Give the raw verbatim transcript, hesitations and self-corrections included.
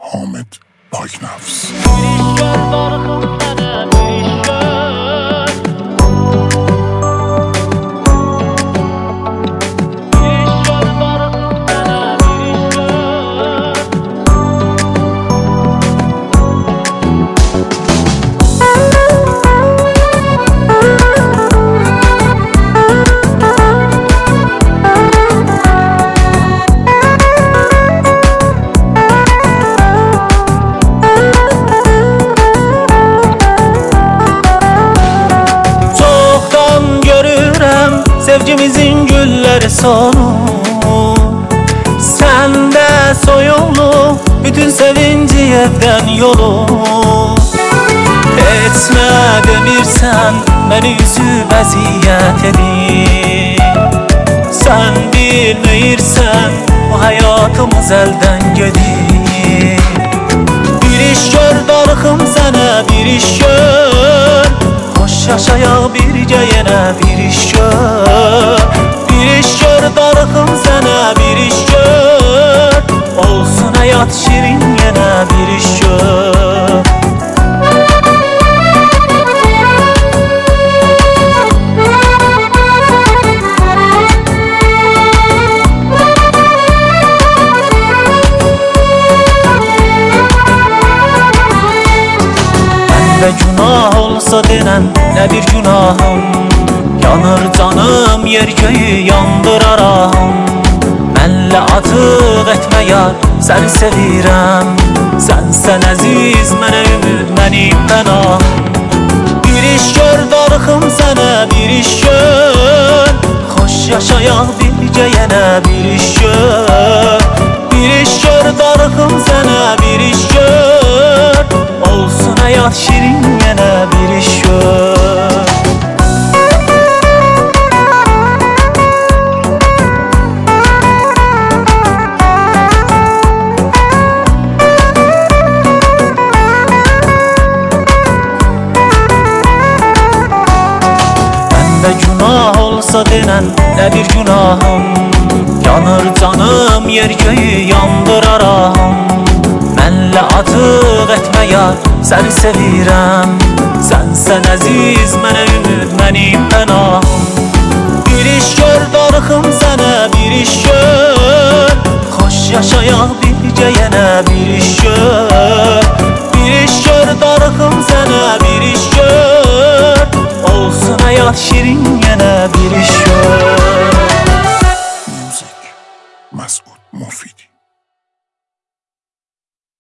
Hamid Paknafs. Sevgimizin gülleri sonu, sende soyulu bütün sevinci evden yolu. Etme demirsen beni üzüp əziyyət edin. Sen bilmeyirsen bu hayatımız elden gedir. Bir iş gör darıxım sənə, bir iş gör. Hoş yaşayaq birgə yenə bir iş gör. Bir iş gör darıxım sənə, bir iş gör. Olsun həyat şirin yenə bir iş gör. Məndə günah olsa denən nə bir günahım. Yanır canım yer göyü yandıraram. Mənlə atıq etmə yar, səni sevirəm. Sənsən əziz, mənə ümid, mənim pənahım. Bir iş gör darıxım sənə, bir iş gör. Xoş yaşayaq birgə yenə bir iş gör. Bir iş gör darıxım sənə, bir iş gör. Olsun həyat şirin yenə bir iş gör. Məndə günah olsa denən nə bir günahım. Yanır canım yer göyü yandıraram. Mənlə atıq etmə yar, səni sevirəm. Sənsən əziz, mənə ümid, mənim pənahım. Bir iş gör darıxım sənə, bir iş gör. Xoş yaşayaq birgə yenə bir iş gör. Bir iş gör darıxım sənə, bir iş gör. Olsun həyat şirin